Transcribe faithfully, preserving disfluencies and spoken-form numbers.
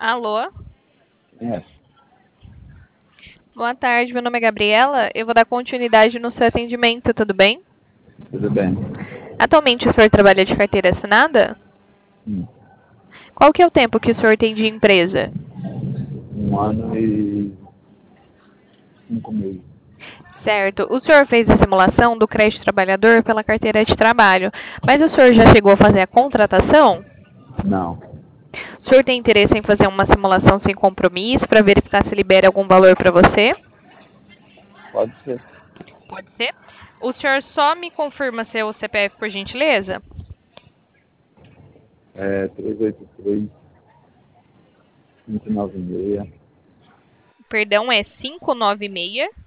Alô? É, Boa tarde, meu nome é Gabriela. Eu vou dar continuidade no seu atendimento, tudo bem? tudo bem. Atualmente o senhor trabalha de carteira assinada? Hum, Qual que é o tempo que o senhor tem de empresa? Um ano e cinco meses. Certo. O senhor fez a simulação do crédito trabalhador pela carteira de trabalho, mas o senhor já chegou a fazer a contratação? Não, O senhor tem interesse em fazer uma simulação sem compromisso para verificar se libera algum valor para você? pode ser. Pode ser. O senhor só me confirma seu C P F, por gentileza? É três oito três, cinco nove seis, Perdão, é cinco nove seis.